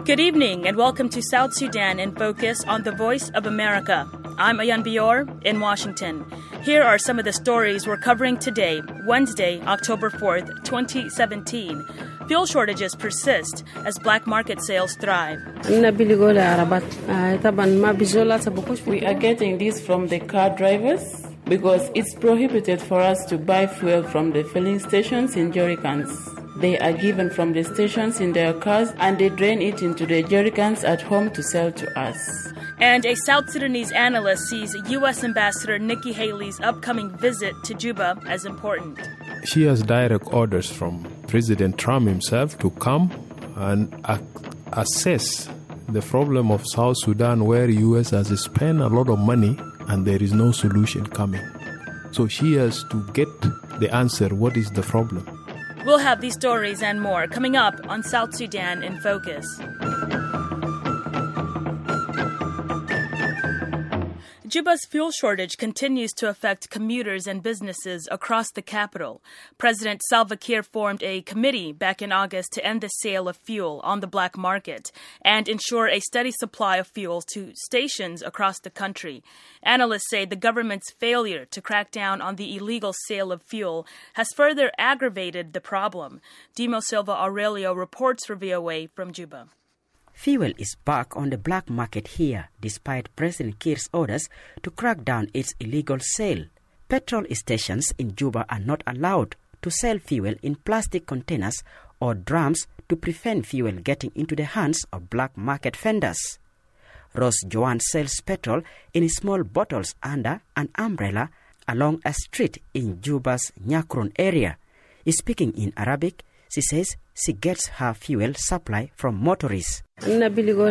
Good evening and welcome to South Sudan in Focus on the Voice of America. I'm Ayan Bior in Washington. Here are some of the stories we're covering today, Wednesday, October 4th, 2017. Fuel shortages persist as black market sales thrive. We are getting this from the car drivers because it's prohibited for us to buy fuel from the filling stations in jerrycans. They are given from the stations in their cars and they drain it into the jerrycans at home to sell to us. And a South Sudanese analyst sees U.S. Ambassador Nikki Haley's upcoming visit to Juba as important. She has direct orders from President Trump himself to come and assess the problem of South Sudan, where U.S. has spent a lot of money and there is no solution coming. So she has to get the answer, what is the problem? We'll have these stories and more coming up on South Sudan in Focus. Juba's fuel shortage continues to affect commuters and businesses across the capital. President Salva Kiir formed a committee back in August to end the sale of fuel on the black market and ensure a steady supply of fuel to stations across the country. Analysts say the government's failure to crack down on the illegal sale of fuel has further aggravated the problem. Dimo Silva Aurelio reports for VOA from Juba. Fuel is back on the black market here, despite President Kiir's orders to crack down its illegal sale. Petrol stations in Juba are not allowed to sell fuel in plastic containers or drums to prevent fuel getting into the hands of black market vendors. Rose Joan sells petrol in small bottles under an umbrella along a street in Juba's Nyakrun area. Speaking in Arabic, she says she gets her fuel supply from motorists. We are getting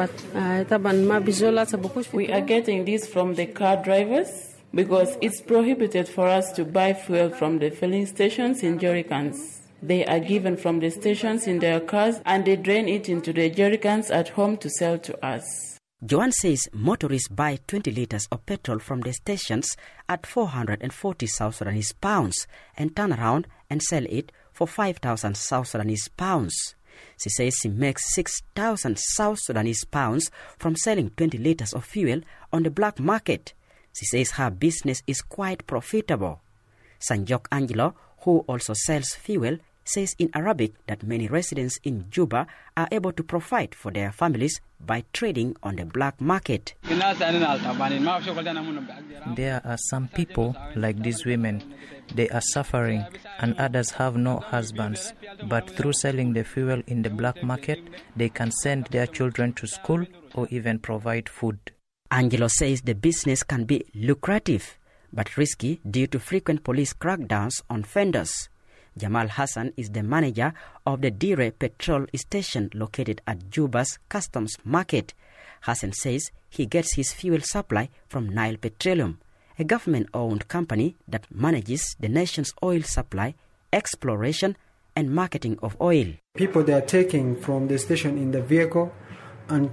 this from the car drivers because it's prohibited for us to buy fuel from the filling stations in jerrycans. They are given from the stations in their cars and they drain it into the jerrycans at home to sell to us. Joan says motorists buy 20 liters of petrol from the stations at 440 South Sudanese pounds and turn around and sell it for 5,000 South Sudanese pounds. She says she makes 6,000 South Sudanese pounds from selling 20 liters of fuel on the black market. She says her business is quite profitable. Sanjok Angelo, who also sells fuel, says in Arabic that many residents in Juba are able to provide for their families by trading on the black market. There are some people like these women. They are suffering and others have no husbands. But through selling the fuel in the black market, they can send their children to school or even provide food. Angelo says the business can be lucrative but risky due to frequent police crackdowns on vendors. Jamal Hassan is the manager of the Dire petrol station located at Juba's Customs Market. Hassan says he gets his fuel supply from Nile Petroleum, a government-owned company that manages the nation's oil supply, exploration, and marketing of oil. People they are taking from the station in the vehicle, and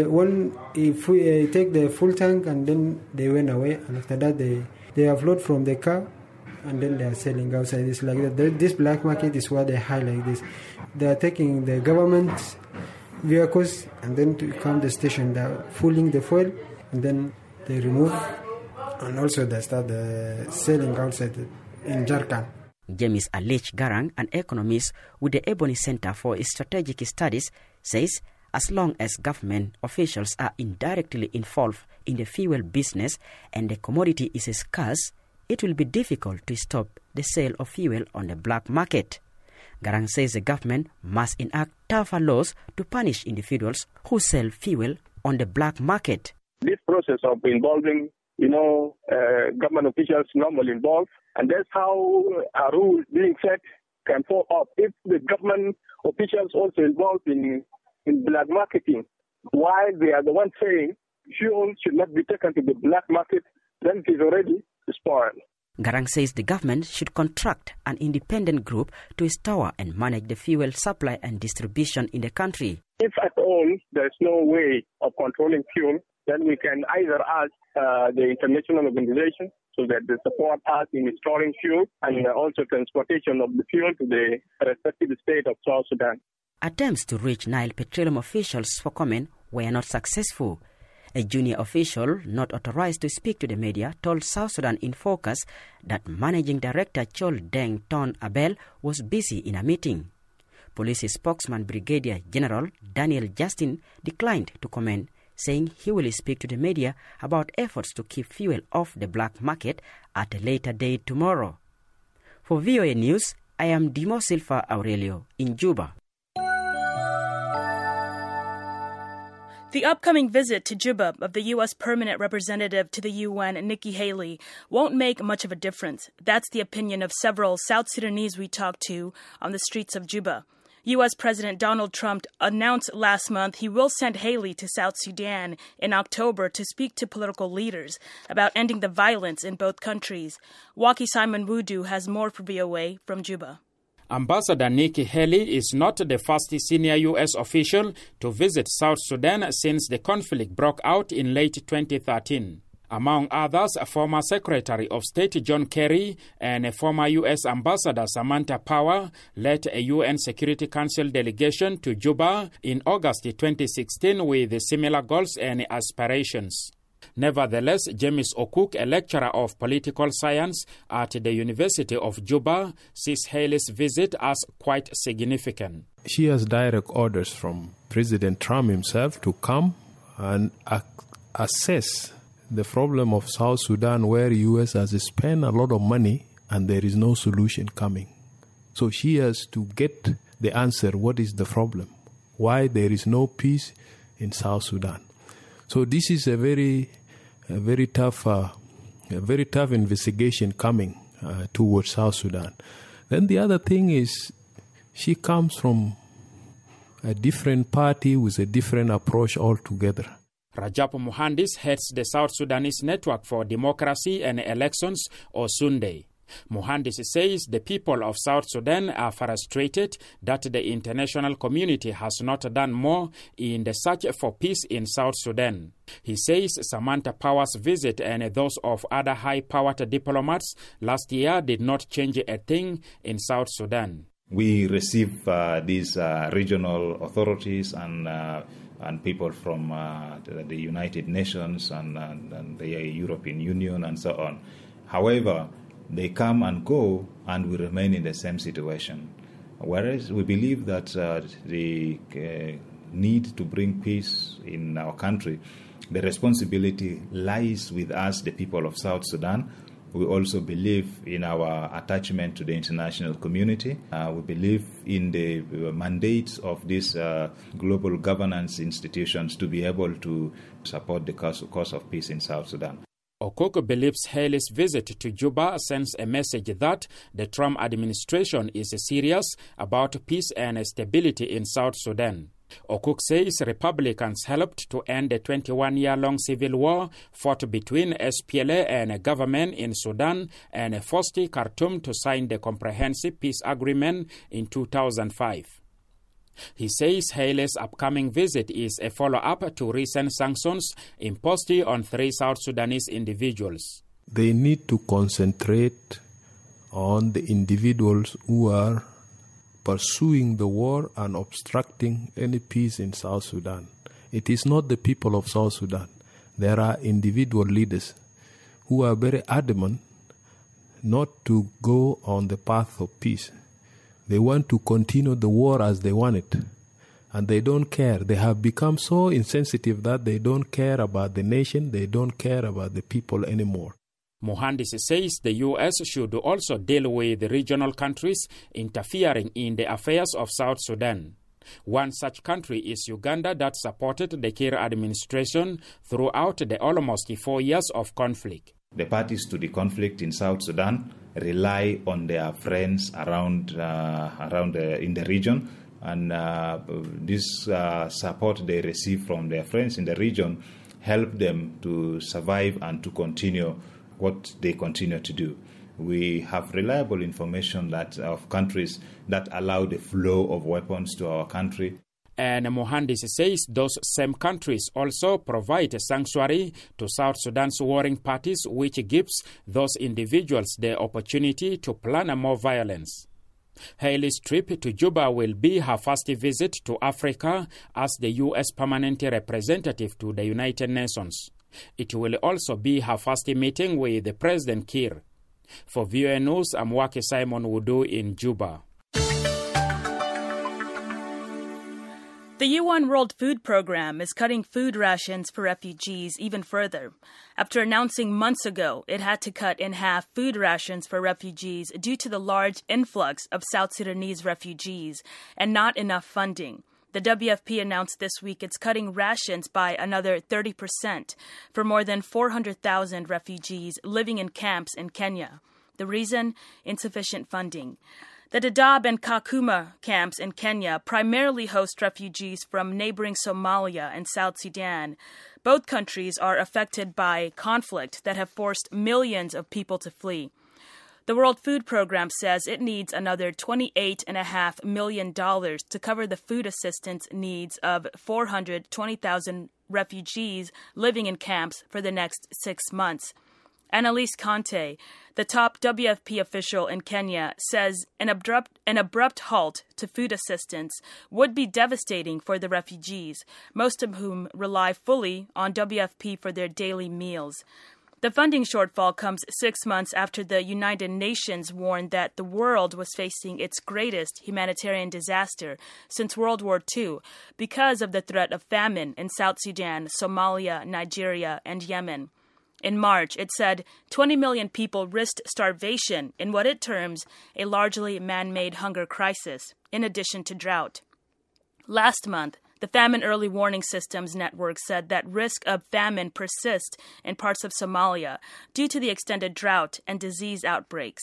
if we take the full tank and then they went away, and after that they offload from the car. And then they are selling outside. It's like that. This black market is what they highlight this. They are taking the government vehicles and then to come to the station, they are filling the fuel and then they remove and also they start selling outside in Jarkan. James Alich Garang, an economist with the Ebony Center for Strategic Studies, says as long as government officials are indirectly involved in the fuel business and the commodity is scarce, it will be difficult to stop the sale of fuel on the black market. Garang says the government must enact tougher laws to punish individuals who sell fuel on the black market. This process of involving, government officials normally involved, and that's how a rule being set can fall off. If the government officials also involved in black marketing, while they are the ones saying fuel should not be taken to the black market, then it is already spoiled. Garang says the government should contract an independent group to store and manage the fuel supply and distribution in the country. If at all there's no way of controlling fuel, then we can either ask the international organization so that they support us in storing fuel and also transportation of the fuel to the respective state of South Sudan. Attempts to reach Nile Petroleum officials for comment were not successful. A junior official not authorized to speak to the media told South Sudan in Focus that Managing Director Chol Deng Ton Abel was busy in a meeting. Police spokesman Brigadier General Daniel Justin declined to comment, saying he will speak to the media about efforts to keep fuel off the black market at a later date tomorrow. For VOA News, I am Dimo Silva Aurelio in Juba. The upcoming visit to Juba of the U.S. Permanent Representative to the UN, Nikki Haley, won't make much of a difference. That's the opinion of several South Sudanese we talked to on the streets of Juba. U.S. President Donald Trump announced last month he will send Haley to South Sudan in October to speak to political leaders about ending the violence in both countries. Waki Simon Wudu has more for VOA from Juba. Ambassador Nikki Haley is not the first senior U.S. official to visit South Sudan since the conflict broke out in late 2013. Among others, former Secretary of State John Kerry and former U.S. Ambassador Samantha Power led a UN Security Council delegation to Juba in August 2016 with similar goals and aspirations. Nevertheless, James Okuk, a lecturer of political science at the University of Juba, sees Haley's visit as quite significant. She has direct orders from President Trump himself to come and assess the problem of South Sudan, where U.S. has spent a lot of money and there is no solution coming. So she has to get the answer, what is the problem? Why there is no peace in South Sudan? So this is a very tough investigation coming towards South Sudan. Then the other thing is she comes from a different party with a different approach altogether. Rajab Muhandis heads the South Sudanese Network for Democracy and Elections, or SUNDE. Muhandis says the people of South Sudan are frustrated that the international community has not done more in the search for peace in South Sudan. He says Samantha Power's visit and those of other high-powered diplomats last year did not change a thing in South Sudan. We receive these regional authorities and people from the United Nations and the European Union and so on. However, they come and go, and we remain in the same situation. Whereas we believe that the need to bring peace in our country, the responsibility lies with us, the people of South Sudan. We also believe in our attachment to the international community. We believe in the mandate of these global governance institutions to be able to support the cause of peace in South Sudan. Okoko believes Haley's visit to Juba sends a message that the Trump administration is serious about peace and stability in South Sudan. Okuk says Republicans helped to end the 21-year-long civil war fought between SPLA and government in Sudan and forced Khartoum to sign the Comprehensive Peace Agreement in 2005. He says Haley's upcoming visit is a follow-up to recent sanctions imposed on 3 South Sudanese individuals. They need to concentrate on the individuals who are pursuing the war and obstructing any peace in South Sudan. It is not the people of South Sudan. There are individual leaders who are very adamant not to go on the path of peace. They want to continue the war as they want it. And they don't care. They have become so insensitive that they don't care about the nation, they don't care about the people anymore. Muhandis says the U.S. should also deal with the regional countries interfering in the affairs of South Sudan. One such country is Uganda, that supported the Kiir administration throughout the almost 4 years of conflict. The parties to the conflict in South Sudan rely on their friends around in the region, and this support they receive from their friends in the region help them to survive and to continue what they continue to do. We have reliable information that of countries that allow the flow of weapons to our country. And Muhandis says those same countries also provide a sanctuary to South Sudan's warring parties, which gives those individuals the opportunity to plan more violence. Haley's trip to Juba will be her first visit to Africa as the U.S. permanent representative to the United Nations. It will also be her first meeting with President Kiir. For VOA News, I'm Waki Simon Wudu in Juba. The UN World Food Programme is cutting food rations for refugees even further. After announcing months ago it had to cut in half food rations for refugees due to the large influx of South Sudanese refugees and not enough funding, the WFP announced this week it's cutting rations by another 30% for more than 400,000 refugees living in camps in Kenya. The reason? Insufficient funding. The Dadaab and Kakuma camps in Kenya primarily host refugees from neighboring Somalia and South Sudan. Both countries are affected by conflict that have forced millions of people to flee. The World Food Programme says it needs another $28.5 million to cover the food assistance needs of 420,000 refugees living in camps for the next 6 months. Annalise Conte, the top WFP official in Kenya, says an abrupt halt to food assistance would be devastating for the refugees, most of whom rely fully on WFP for their daily meals. The funding shortfall comes 6 months after the United Nations warned that the world was facing its greatest humanitarian disaster since World War II because of the threat of famine in South Sudan, Somalia, Nigeria, and Yemen. In March, it said 20 million people risked starvation in what it terms a largely man-made hunger crisis, in addition to drought. Last month, the Famine Early Warning Systems Network said that risk of famine persists in parts of Somalia due to the extended drought and disease outbreaks.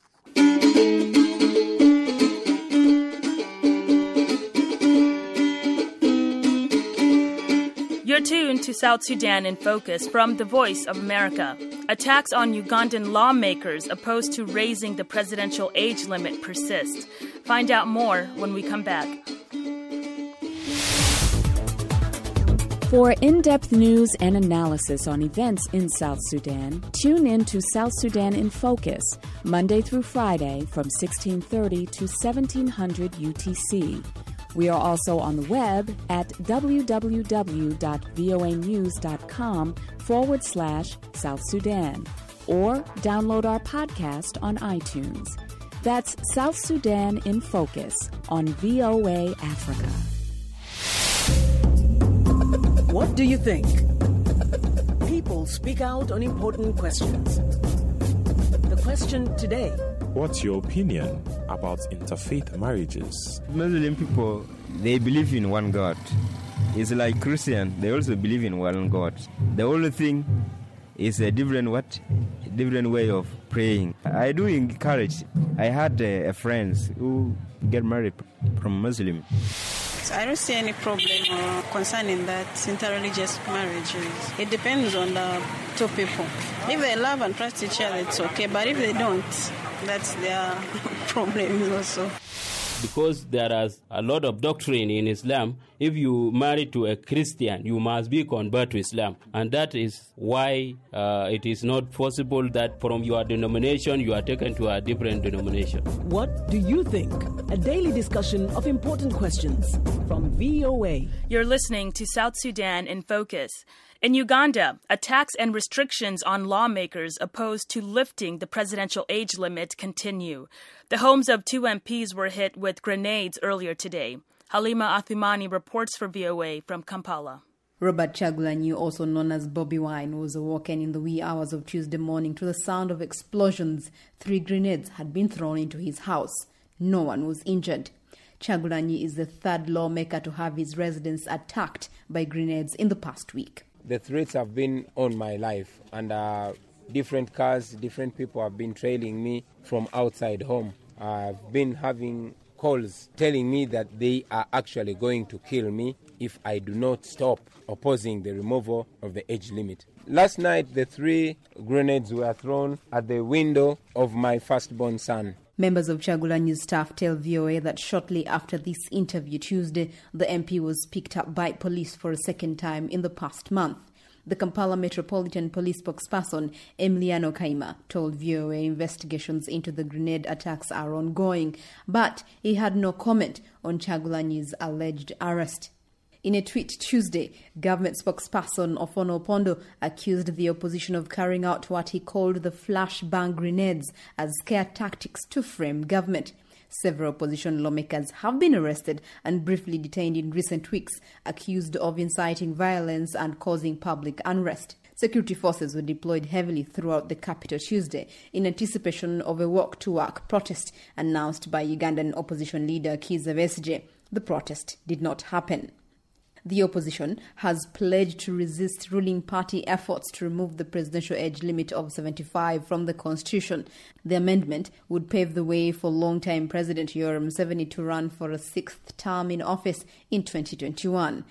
You're tuned to South Sudan in Focus from The Voice of America. Attacks on Ugandan lawmakers opposed to raising the presidential age limit persist. Find out more when we come back. For in-depth news and analysis on events in South Sudan, tune in to South Sudan in Focus, Monday through Friday from 1630 to 1700 UTC. We are also on the web at www.voanews.com/South Sudan or download our podcast on iTunes. That's South Sudan in Focus on VOA Africa. What do you think? People speak out on important questions. The question today: what's your opinion about interfaith marriages? Muslim people, they believe in one God. It's like Christian, they also believe in one God. The only thing is a different way of praying. I do encourage. I had friends who get married from Muslim. I don't see any problem concerning that interreligious marriages. It depends on the two people. If they love and trust each other, it's okay. But if they don't, that's their problem also. Because there is a lot of doctrine in Islam, if you marry to a Christian, you must be converted to Islam. And that is why it is not possible that from your denomination you are taken to a different denomination. What do you think? A daily discussion of important questions from VOA. You're listening to South Sudan in Focus. In Uganda, attacks and restrictions on lawmakers opposed to lifting the presidential age limit continue. The homes of 2 MPs were hit with grenades earlier today. Halima Athumani reports for VOA from Kampala. Robert Chagulanyi, also known as Bobby Wine, was awoken in the wee hours of Tuesday morning to the sound of explosions. 3 grenades had been thrown into his house. No one was injured. Chagulanyi is the 3rd lawmaker to have his residence attacked by grenades in the past week. The threats have been on my life, and different cars, different people have been trailing me from outside home. I've been having calls telling me that they are actually going to kill me if I do not stop opposing the removal of the age limit. Last night, the 3 grenades were thrown at the window of my firstborn son. Members of Chagulanyi's staff tell VOA that shortly after this interview Tuesday, the MP was picked up by police for a second time in the past month. The Kampala Metropolitan Police spokesperson Emiliano Kaima told VOA investigations into the grenade attacks are ongoing, but he had no comment on Kyagulanyi's alleged arrest. In a tweet Tuesday, government spokesperson Ofono Opondo accused the opposition of carrying out what he called the flashbang grenades as scare tactics to frame government. Several opposition lawmakers have been arrested and briefly detained in recent weeks, accused of inciting violence and causing public unrest. Security forces were deployed heavily throughout the capital Tuesday in anticipation of a walk-to-work protest announced by Ugandan opposition leader Kizza Besigye. The protest did not happen. The opposition has pledged to resist ruling party efforts to remove the presidential age limit of 75 from the constitution. The amendment would pave the way for long-time President Yoweri Museveni to run for a sixth term in office in 2021.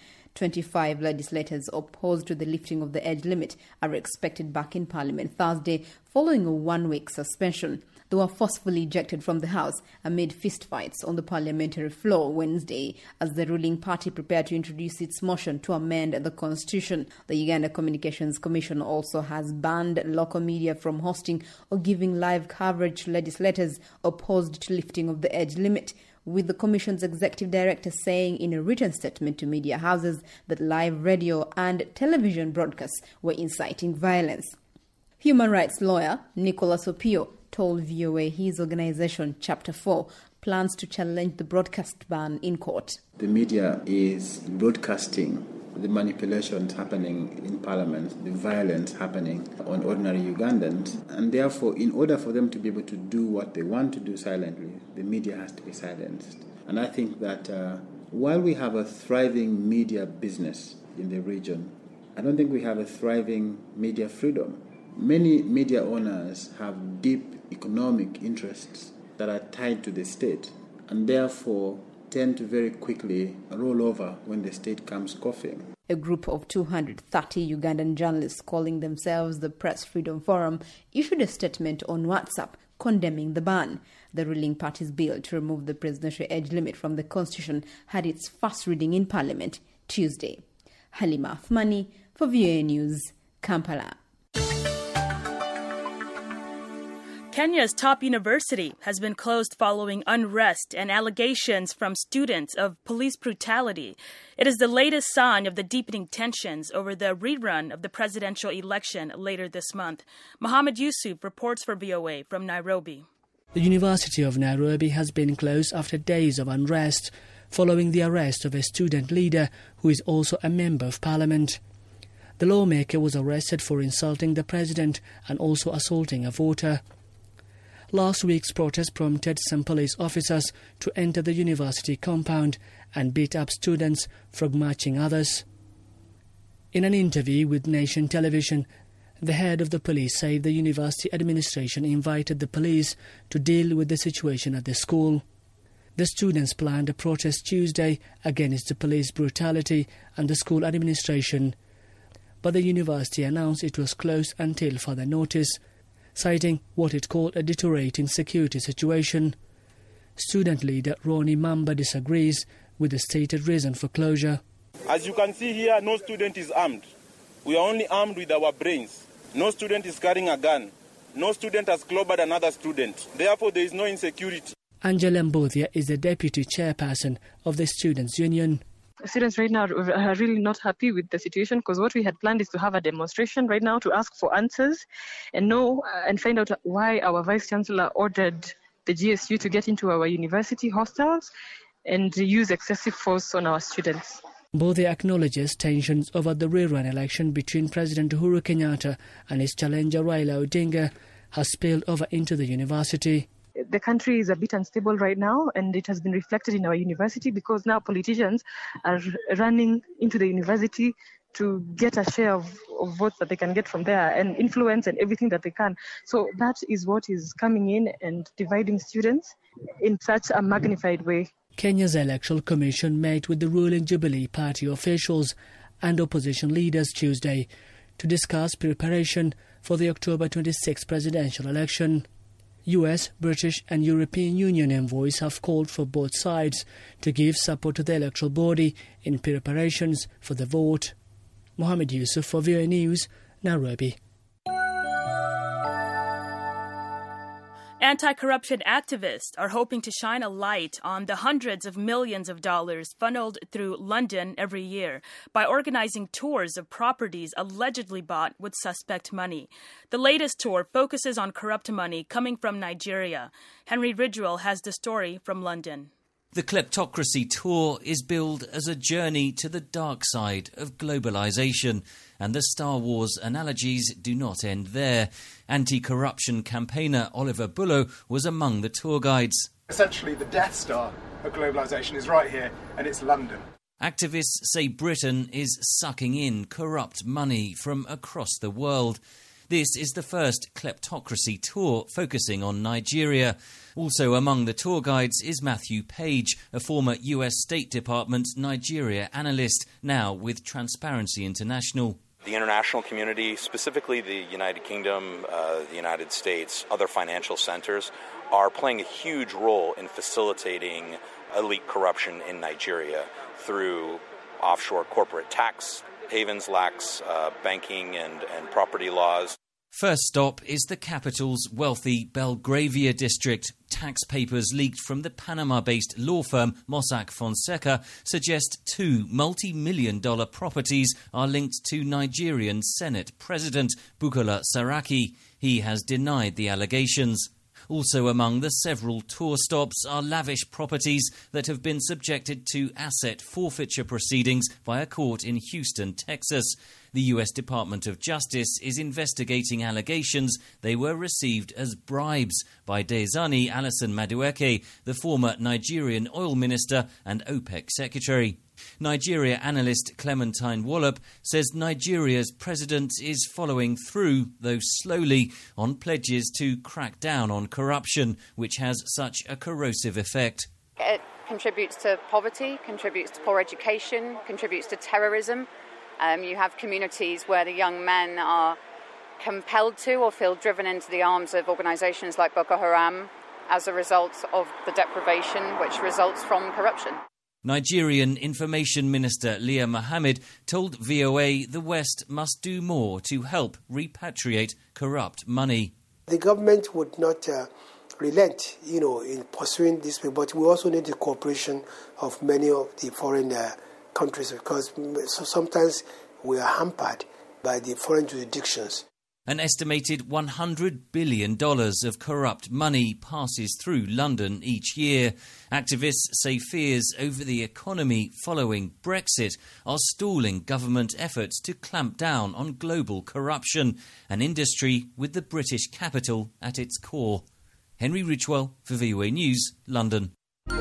25 legislators opposed to the lifting of the age limit are expected back in Parliament Thursday following a one-week suspension. They were forcefully ejected from the House amid fistfights on the parliamentary floor Wednesday as the ruling party prepared to introduce its motion to amend the constitution. The Uganda Communications Commission also has banned local media from hosting or giving live coverage to legislators opposed to lifting of the age limit, with the Commission's executive director saying in a written statement to media houses that live radio and television broadcasts were inciting violence. Human rights lawyer Nicholas Opio told VOA his organisation, Chapter 4, plans to challenge the broadcast ban in court. The media is broadcasting the manipulations happening in Parliament, the violence happening on ordinary Ugandans, and therefore, in order for them to be able to do what they want to do silently, the media has to be silenced. And I think that while we have a thriving media business in the region, I don't think we have a thriving media freedom. Many media owners have deep economic interests that are tied to the state and therefore tend to very quickly roll over when the state comes coughing. A group of 230 Ugandan journalists calling themselves the Press Freedom Forum issued a statement on WhatsApp condemning the ban. The ruling party's bill to remove the presidential age limit from the constitution had its first reading in Parliament Tuesday. Halima Athmani for VOA News, Kampala. Kenya's top university has been closed following unrest and allegations from students of police brutality. It is the latest sign of the deepening tensions over the rerun of the presidential election later this month. Mohammed Yusuf reports for VOA from Nairobi. The University of Nairobi has been closed after days of unrest following the arrest of a student leader who is also a member of parliament. The lawmaker was arrested for insulting the president and also assaulting a voter. Last week's protest prompted some police officers to enter the university compound and beat up students, frog-marching others. In an interview with Nation Television, the head of the police said the university administration invited the police to deal with the situation at the school. The students planned a protest Tuesday against the police brutality and the school administration, but the university announced it was closed until further notice, citing what it called a deteriorating security situation. Student leader Ronnie Mamba disagrees with the stated reason for closure. As you can see here, no student is armed. We are only armed with our brains. No student is carrying a gun. No student has clobbered another student. Therefore, there is no insecurity. Angela Mbothia is the deputy chairperson of the Students' Union. Students right now are really not happy with the situation because what we had planned is to have a demonstration right now to ask for answers and find out why our Vice Chancellor ordered the GSU to get into our university hostels and use excessive force on our students. Mbothia acknowledges tensions over the rerun election between President Uhuru Kenyatta and his challenger Raila Odinga has spilled over into the university. The country is a bit unstable right now, and it has been reflected in our university because now politicians are running into the university to get a share of votes that they can get from there and influence and everything that they can. So that is what is coming in and dividing students in such a magnified way. Kenya's Electoral Commission met with the ruling Jubilee Party officials and opposition leaders Tuesday to discuss preparation for the October 26 presidential election. US, British and European Union envoys have called for both sides to give support to the electoral body in preparations for the vote. Mohammed Yusuf for VOA News, Nairobi. Anti-corruption activists are hoping to shine a light on the hundreds of millions of dollars funneled through London every year by organizing tours of properties allegedly bought with suspect money. The latest tour focuses on corrupt money coming from Nigeria. Henry Ridgwell has the story from London. The Kleptocracy Tour is billed as a journey to the dark side of globalization, and the Star Wars analogies do not end there. Anti-corruption campaigner Oliver Bullough was among the tour guides. Essentially, the Death Star of globalization is right here, and it's London. Activists say Britain is sucking in corrupt money from across the world. This is the first Kleptocracy tour focusing on Nigeria. Also among the tour guides is Matthew Page, a former US State Department Nigeria analyst, now with Transparency International. The international community, specifically the United Kingdom, the United States, other financial centers, are playing a huge role in facilitating elite corruption in Nigeria through offshore corporate tax havens, lax banking and property laws. First stop is the capital's wealthy Belgravia district. Tax papers leaked from the Panama-based law firm Mossack Fonseca suggest two multi-million-dollar properties are linked to Nigerian Senate President Bukola Saraki. He has denied the allegations. Also among the several tour stops are lavish properties that have been subjected to asset forfeiture proceedings by a court in Houston, Texas. The U.S. Department of Justice is investigating allegations they were received as bribes by Dezani Alison Madueke, the former Nigerian oil minister and OPEC secretary. Nigeria analyst Clementine Wallop says Nigeria's president is following through, though slowly, on pledges to crack down on corruption, which has such a corrosive effect. It contributes to poverty, contributes to poor education, contributes to terrorism. You have communities where the young men are compelled to or feel driven into the arms of organisations like Boko Haram as a result of the deprivation which results from corruption. Nigerian Information Minister Leah Mohammed told VOA the West must do more to help repatriate corrupt money. The government would not relent, in pursuing this, but we also need the cooperation of many of the foreign countries because sometimes we are hampered by the foreign jurisdictions. An estimated $100 billion of corrupt money passes through London each year. Activists say fears over the economy following Brexit are stalling government efforts to clamp down on global corruption, an industry with the British capital at its core. Henry Ridgwell for VOA News, London.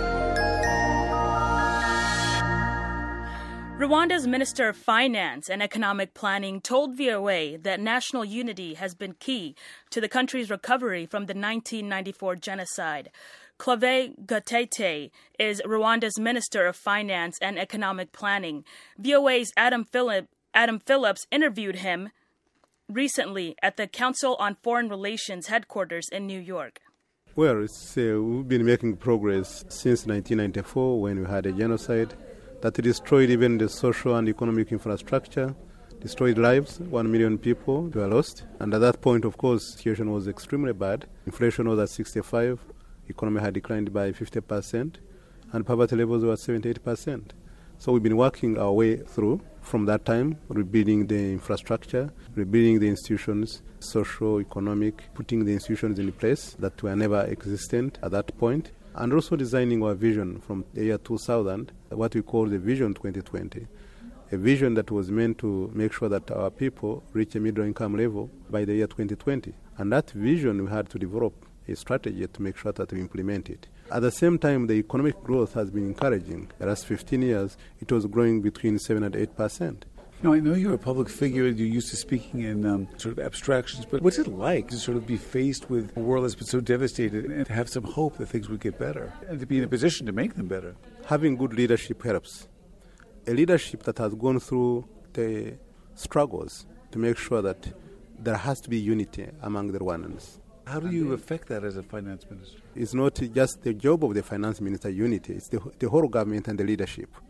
Rwanda's Minister of Finance and Economic Planning told VOA that national unity has been key to the country's recovery from the 1994 genocide. Clave Gatete is Rwanda's Minister of Finance and Economic Planning. VOA's Adam Phillips interviewed him recently at the Council on Foreign Relations headquarters in New York. Well, we've been making progress since 1994 when we had a genocide that destroyed even the social and economic infrastructure, destroyed lives. 1 million people were lost. And at that point, of course, the situation was extremely bad. Inflation was at 65, economy had declined by 50%, and poverty levels were at 78%. So we've been working our way through from that time, rebuilding the infrastructure, rebuilding the institutions, social, economic, putting the institutions in place that were never existent at that point, and also designing our vision from the year 2000, what we call the Vision 2020, a vision that was meant to make sure that our people reach a middle income level by the year 2020. And that vision, we had to develop a strategy to make sure that we implement it. At the same time, the economic growth has been encouraging. The last 15 years, it was growing between 7 and 8%. Now, I know you're a public figure, you're used to speaking in sort of abstractions, but what's it like to sort of be faced with a world that's been so devastated and to have some hope that things would get better and to be in a position to make them better? Having good leadership helps. A leadership that has gone through the struggles to make sure that there has to be unity among the Rwandans. How do you affect that as a finance minister? It's not just the job of the finance minister, unity. It's the whole government and the leadership.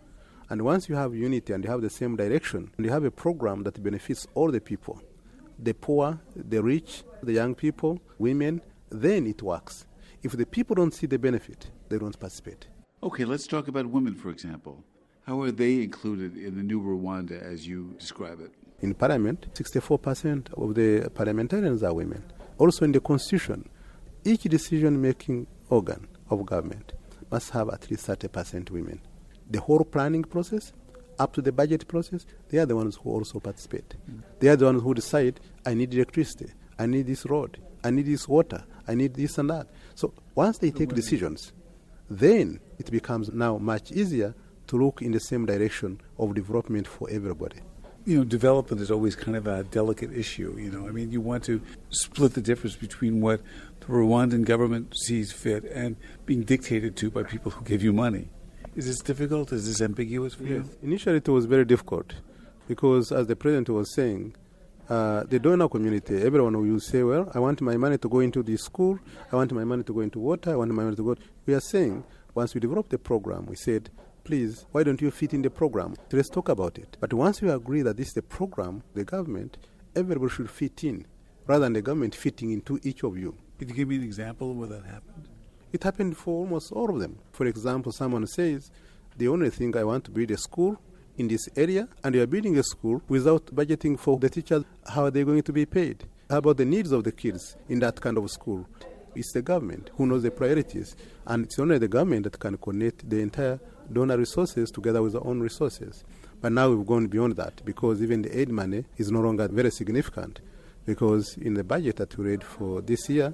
And once you have unity and you have the same direction, and you have a program that benefits all the people, the poor, the rich, the young people, women, then it works. If the people don't see the benefit, they don't participate. Okay, let's talk about women, for example. How are they included in the new Rwanda as you describe it? In parliament, 64% of the parliamentarians are women. Also in the constitution, each decision-making organ of government must have at least 30% women. The whole planning process, up to the budget process, they are the ones who also participate. They are the ones who decide, I need electricity, I need this road, I need this water, I need this and that. So once they take decisions, then it becomes now much easier to look in the same direction of development for everybody. Development is always kind of a delicate issue. I mean, you want to split the difference between what the Rwandan government sees fit and being dictated to by people who give you money. Is this difficult? Is this ambiguous for you? Initially, it was very difficult because, as the president was saying, the donor community, everyone will say, well, I want my money to go into this school, I want my money to go into water, I want my money to go... We are saying, once we developed the program, we said, please, why don't you fit in the program? Let's talk about it. But once we agree that this is the program, the government, everybody should fit in, rather than the government fitting into each of you. Could you give me an example where that happened? It happened for almost all of them. For example, someone says, the only thing I want to build a school in this area, and you are building a school without budgeting for the teachers. How are they going to be paid? How about the needs of the kids in that kind of school? It's the government who knows the priorities, and it's only the government that can connect the entire donor resources together with their own resources. But now we've gone beyond that because even the aid money is no longer very significant, because in the budget that we read for this year,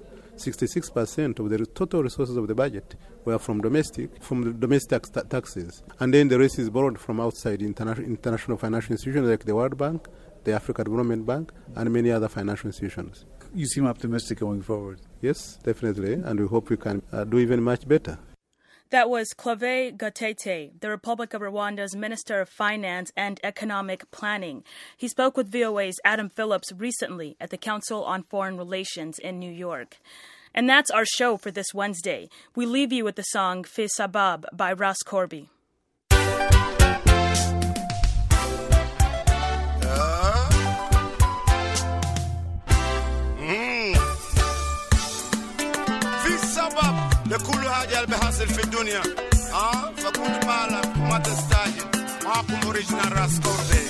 66% of the total resources of the budget were from the domestic taxes. And then the rest is borrowed from outside international financial institutions like the World Bank, the African Development Bank, and many other financial institutions. You seem optimistic going forward. Yes, definitely, and we hope we can do even much better. That was Clave Gatete, the Republic of Rwanda's Minister of Finance and Economic Planning. He spoke with VOA's Adam Phillips recently at the Council on Foreign Relations in New York. And that's our show for this Wednesday. We leave you with the song Fi Sabab by Ross Corby. لكل حاجة اللي بيحصل في الدنيا فكنت بالك ما تستعجل معكم اوريجينال راس كوربي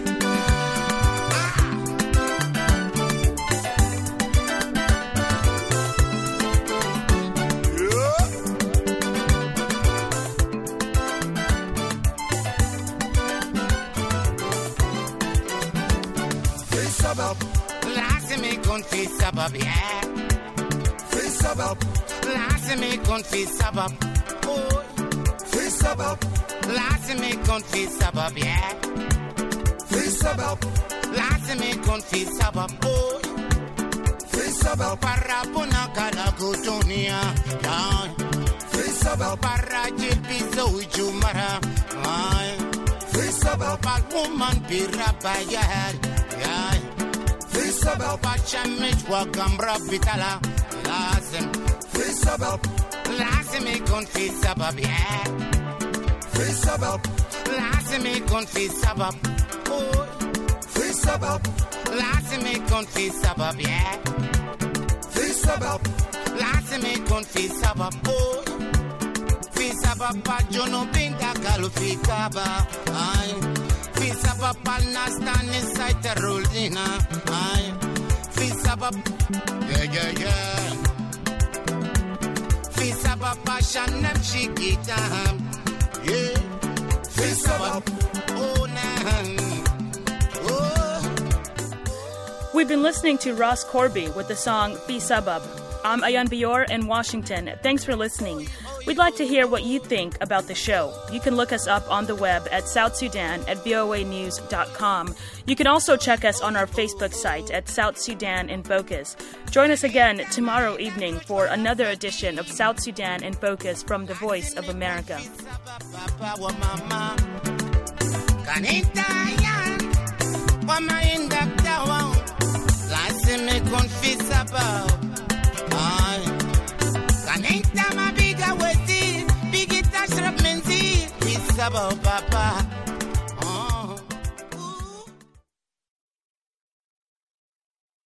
في سبب لازم يكون في سبب في سبب لازم يكون في سبب في سبب لازم يكون في سبب في سبب لازم يكون في سبب في سبب ربنا خلق الدنيا في سبب الراجل بيزوج مرة في سبب الwoman بربايا في سبب الشمس وقمر بتلا لازم في سبب لازم يكون في سبب في سبب لازم يكون في سبب في سبب لازم يكون في سبب في سبب لازم يكون في سبب في سبب الجنوبين دخلوا في كابا في سبب الناس تاني سيطروا لنا في سبب في سبب عشان نمشي قدام في سبب We've been listening to Ross Corby with the song Fi Sabab. I'm Ayan Bior in Washington. Thanks for listening. We'd like to hear what you think about the show. You can look us up on the web at South Sudan at voanews.com. You can also check us on our Facebook site at South Sudan in Focus. Join us again tomorrow evening for another edition of South Sudan in Focus from the Voice of America. Sabah papa